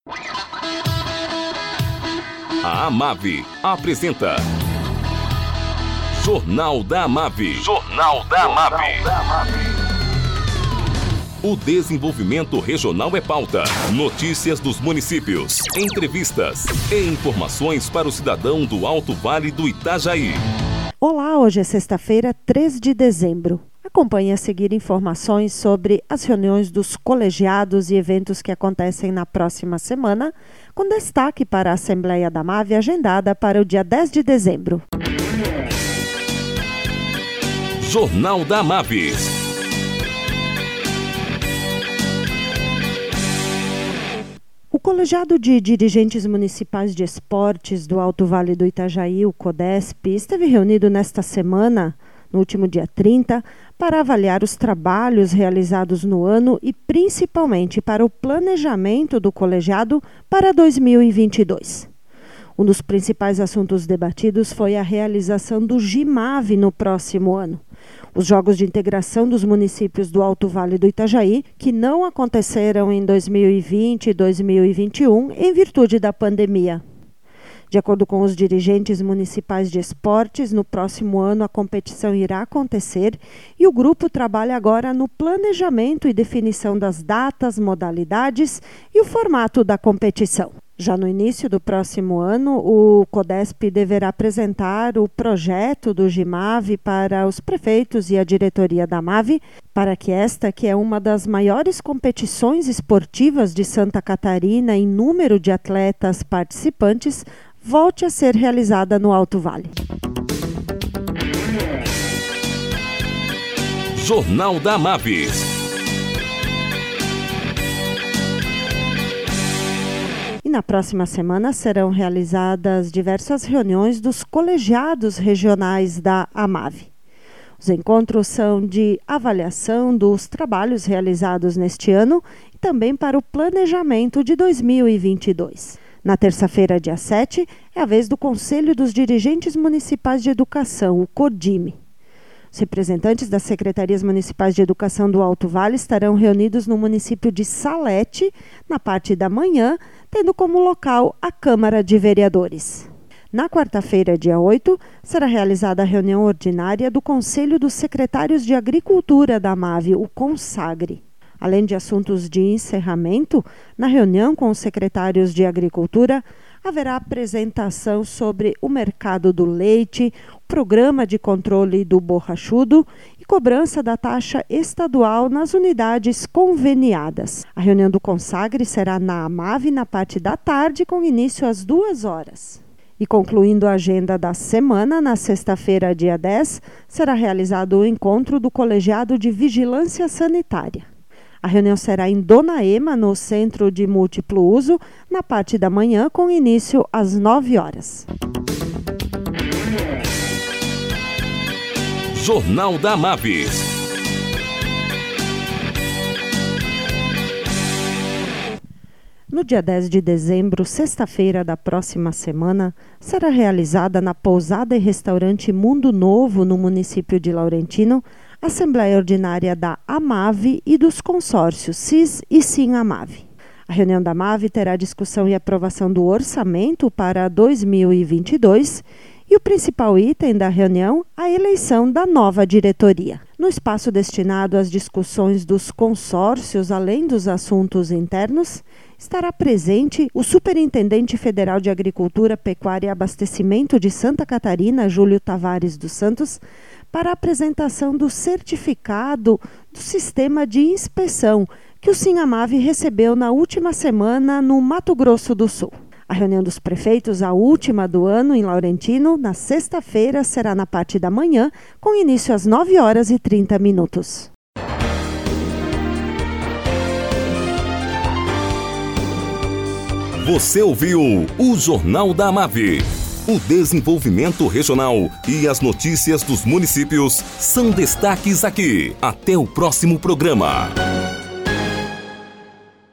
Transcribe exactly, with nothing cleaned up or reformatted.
A Amave apresenta Jornal da Amave. Jornal da Amave. O desenvolvimento regional é pauta. Notícias dos municípios, entrevistas e informações para o cidadão do Alto Vale do Itajaí. Olá, hoje é sexta-feira, três de dezembro. Acompanhe a seguir informações sobre as reuniões dos colegiados e eventos que acontecem na próxima semana, com destaque para a Assembleia da Amave agendada para o dia dez de dezembro. Jornal da Amave. O Colegiado de Dirigentes Municipais de Esportes do Alto Vale do Itajaí, o CODESP, esteve reunido nesta semana, no último dia trinta, para avaliar os trabalhos realizados no ano e principalmente para o planejamento do colegiado para dois mil e vinte e dois. Um dos principais assuntos debatidos foi a realização do GIMAVE no próximo ano. Os Jogos de Integração dos Municípios do Alto Vale do Itajaí, que não aconteceram em dois mil e vinte e dois mil e vinte e um em virtude da pandemia. De acordo com os dirigentes municipais de esportes, no próximo ano a competição irá acontecer e o grupo trabalha agora no planejamento e definição das datas, modalidades e o formato da competição. Já no início do próximo ano, o CODESP deverá apresentar o projeto do GIMAVE para os prefeitos e a diretoria da Amave, para que esta, que é uma das maiores competições esportivas de Santa Catarina em número de atletas participantes, volte a ser realizada no Alto Vale. Jornal da Amave. E na próxima semana serão realizadas diversas reuniões dos colegiados regionais da Amave. Os encontros são de avaliação dos trabalhos realizados neste ano e também para o planejamento de dois mil e vinte e dois. Na terça-feira, dia sete, é a vez do Conselho dos Dirigentes Municipais de Educação, o CODIME. Os representantes das Secretarias Municipais de Educação do Alto Vale estarão reunidos no município de Salete, na parte da manhã, tendo como local a Câmara de Vereadores. Na quarta-feira, dia oito, será realizada a reunião ordinária do Conselho dos Secretários de Agricultura da Amave, o CONSAGRE. Além de assuntos de encerramento, na reunião com os secretários de Agricultura, haverá apresentação sobre o mercado do leite, o programa de controle do borrachudo e cobrança da taxa estadual nas unidades conveniadas. A reunião do Consagre será na Amave na parte da tarde, com início às duas horas. E concluindo a agenda da semana, na sexta-feira, dia dez, será realizado o encontro do Colegiado de Vigilância Sanitária. A reunião será em Dona Ema, no Centro de Múltiplo Uso, na parte da manhã, com início às nove horas. Jornal da Amave. No dia dez de dezembro, sexta-feira da próxima semana, será realizada na Pousada e Restaurante Mundo Novo, no município de Laurentino, a Assembleia Ordinária da Amave e dos consórcios C I S e Sim Amave. A reunião da Amave terá discussão e aprovação do orçamento para dois mil e vinte e dois e o principal item da reunião, a eleição da nova diretoria. No espaço destinado às discussões dos consórcios, além dos assuntos internos, estará presente o Superintendente Federal de Agricultura, Pecuária e Abastecimento de Santa Catarina, Júlio Tavares dos Santos, para a apresentação do certificado do sistema de inspeção que o Sim Amave recebeu na última semana no Mato Grosso do Sul. A reunião dos prefeitos, a última do ano em Laurentino, na sexta-feira, será na parte da manhã, com início às nove horas e trinta minutos. Você ouviu o Jornal da Amave. O desenvolvimento regional e as notícias dos municípios são destaques aqui. Até o próximo programa.